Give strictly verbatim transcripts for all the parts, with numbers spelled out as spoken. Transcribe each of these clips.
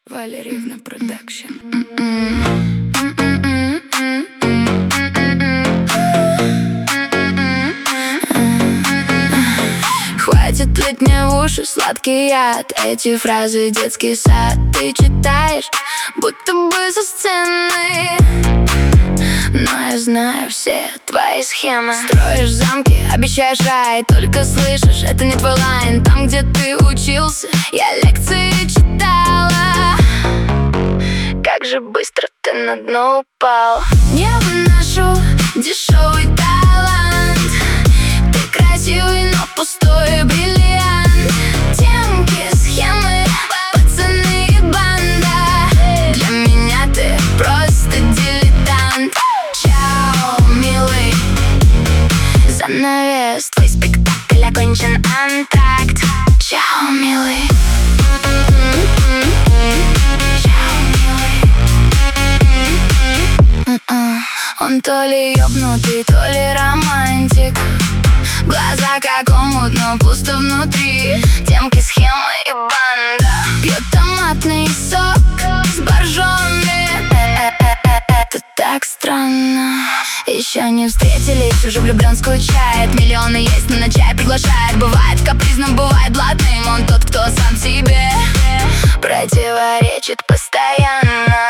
Валерьевна Продакшн. Хватит лить мне в уши сладкий яд. Эти фразы детский сад ты читаешь, будто бы со сцены. Но я знаю все твои схемы. Строишь замки, обещаешь рай, только слышишь, это не твой лайн. Там, где ты учился, я лекции читала. Как же быстро ты на дно упал. Не выношу дешевый талант. Ты красивый, но пустой бриллиант. Темки, схемы, пацаны и банда. Для меня ты просто дилетант. Чао, милый. Занавес, твой спектакль окончен, антракт. Чао, милый. Он то ли ёбнутый, то ли романтик. Глаза как омут, но пусто внутри. Темки, схемы и банда. Пьет томатный сок с боржоми. Это так странно. Еще не встретились, уже влюблен, скучает. Миллионы есть, но на чай приглашает. Бывает капризным, бывает блатным. Он тот, кто сам себе противоречит постоянно.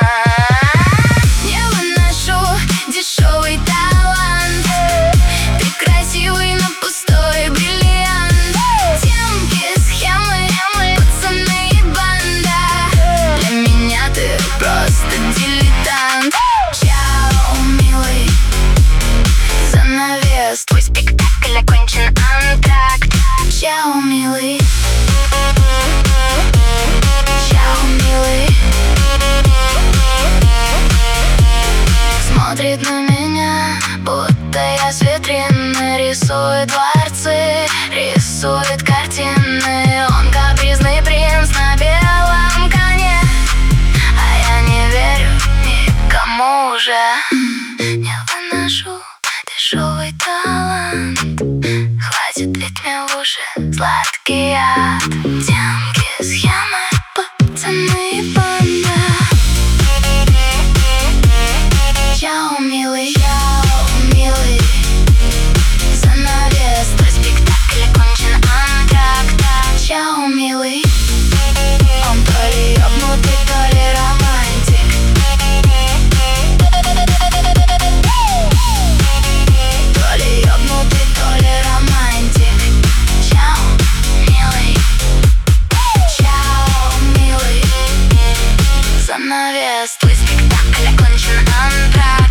Дешевый талант. Ты красивый, но пустой бриллиант. Темки, схемы, пацаны и банда. Для меня ты просто дилетант. Чао, милый. Занавес, твой спектакль окончен, антракт. Чао, милый. Чао, милый. Смотрит на меня, будто я с витрины. Рисует дворцы, рисует картины. Он капризный принц на белом коне, а я не верю никому уже. Не выношу дешевый талант. Хватит лить мне в уши сладкий яд. Темки, схемы, пацаны и банда. Чао, милый, чао, милый. Занавес, твой спектакль окончен, антракт. Чао, милый. Он то ли ёбнутый, то ли романтик. То ли ёбнутый, то ли романтик. Чао, милый. Чао, милый. Занавес, твой спектакль окончен, антракт.